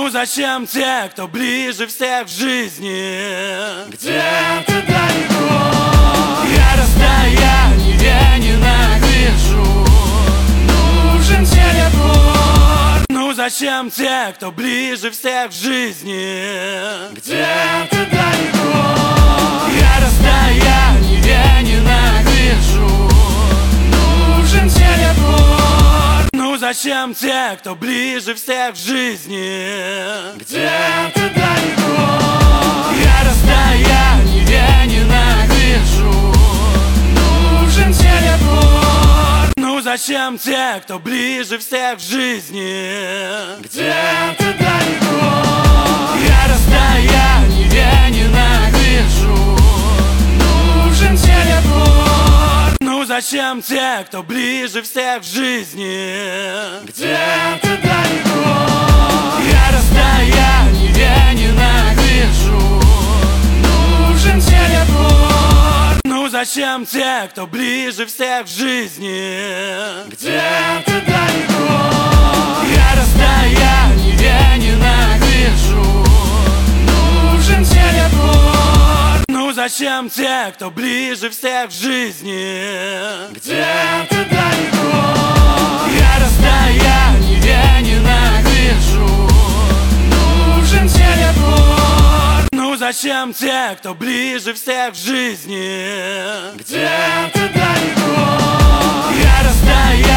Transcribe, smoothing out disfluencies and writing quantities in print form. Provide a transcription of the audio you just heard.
Ну зачем те, кто ближе всех в жизни? Где-то далеко Я расстояние ненавижу. нужен телепорт. Ну зачем те, кто ближе всех в жизни? Где-то далеко Я расстояние ненавижу. нужен телепорт. Ну зачем те, кто ближе всех в жизни? Где-то далеко Я расстояние ненавижу. нужен телепорт. Ну зачем те, кто ближе всех в жизни? Где-то далеко Я расстояние ненавижу. нужен телепорт. Ну зачем те, кто ближе всех в жизни? Где-то далеко Я расстояние ненавижу. нужен телепорт. Ну зачем те, кто ближе всех в жизни? Где-то далеко Я расстояние ненавижу. нужен телепорт. Ну зачем те, кто ближе всех в жизни? Где-то далеко Я расстояние ненавижу. нужен телепорт. Ну зачем те, кто ближе всех в жизни? Где-то далеко Я расстояние